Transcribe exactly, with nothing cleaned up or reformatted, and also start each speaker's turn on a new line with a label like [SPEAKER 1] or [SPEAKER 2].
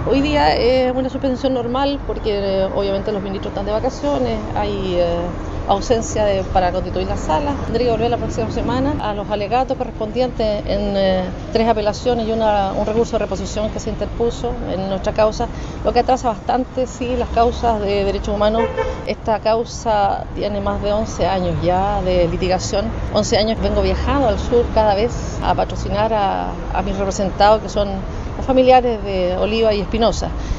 [SPEAKER 1] Hoy día es una suspensión normal porque eh, obviamente los ministros están de vacaciones, hay eh, ausencia de, para constituir la sala. Tendría que volver la próxima semana a los alegatos correspondientes en eh, tres apelaciones y una, un recurso de reposición que se interpuso en nuestra causa, lo que atrasa bastante sí las causas de derechos humanos. Esta causa tiene más de once años ya de litigación. once años vengo viajando al sur cada vez a patrocinar a, a mis representados, que son los familiares de Oliva y Espinosa.